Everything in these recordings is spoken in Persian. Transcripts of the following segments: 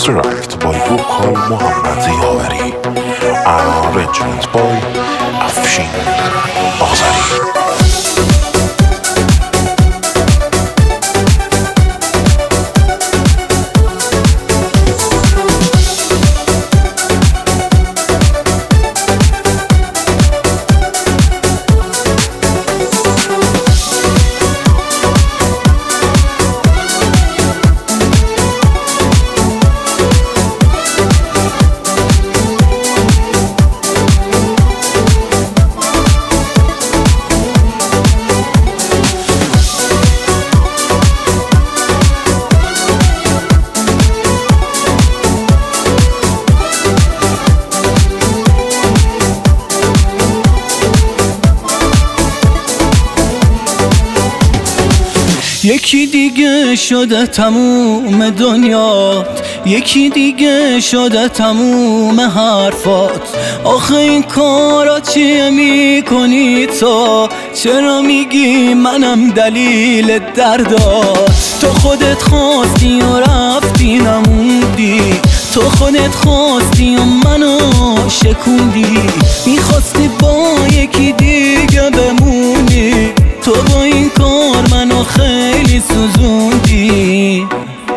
Extract by vocal Muhammad Yawari. Arrangement by Afshin Azari. یکی دیگه شده تموم دنیات، یکی دیگه شده تموم حرفات. آخه این کارا چیه میکنی تو؟ چرا میگی منم دلیل دردات؟ تو خودت خواستی و رفتی نموندی، تو خودت خواستی و منو شکوندی. میخواستی با یکی دیگه بمونی، تو با این کار منو خیلی سوزوندی.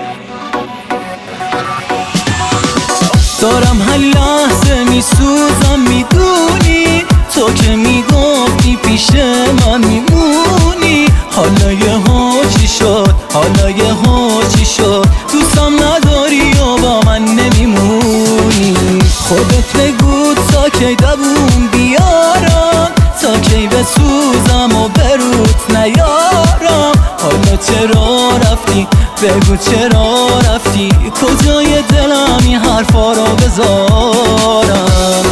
دارم هر لحظه میسوزم میدونی، تو که میگفتی پیش من میمونی. حالا یهو چی شد؟ حالا یهو چی شد؟ دوستم نداری و با من نمیمونی. خودت بگو تا کی دووم بیارم، تا کی بسوزم و بروت نیارم. حالا چرا رفتی؟ بگو چرا رفتی؟ کجای دلم این حرفا رو بذارم؟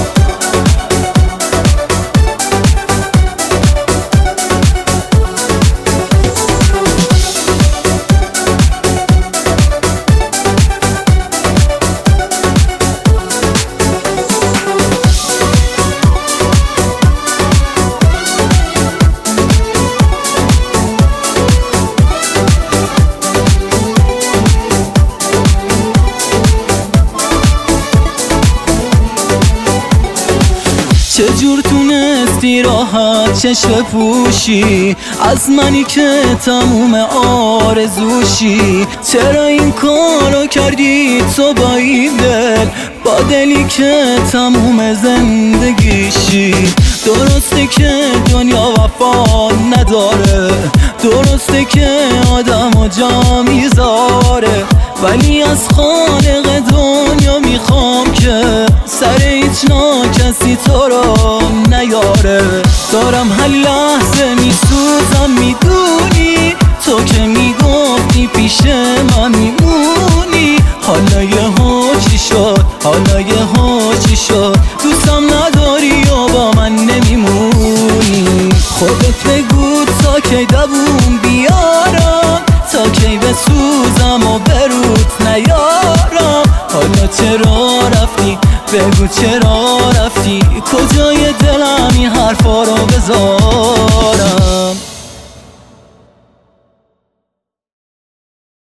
چجور تونستی راحت چشم پوشی از منی که تموم آرزوشی؟ چرا این کارو کردی تو با این دل، با دلی که تموم زندگیشی؟ درسته که دنیا وفا نداره، درسته که آدم و جا میذاره، ولی از خالق دنیا میخوام که سر هیچ کسی تو رو نیاره. دارم هر لحظه میسوزم میدونی، تو که میگفتی پیش من میمونی. حالا یهو چی شد؟ حالا یهو چی شد؟ دوستم نداری و با من نمیمونی. خودت بگو تا کی دووم بیارم، تا کی بسوزم و بروت نیارم. حالا چرا رفتی؟ بگو چرا رفتی؟ کجای دلم این حرفا رو بذارم؟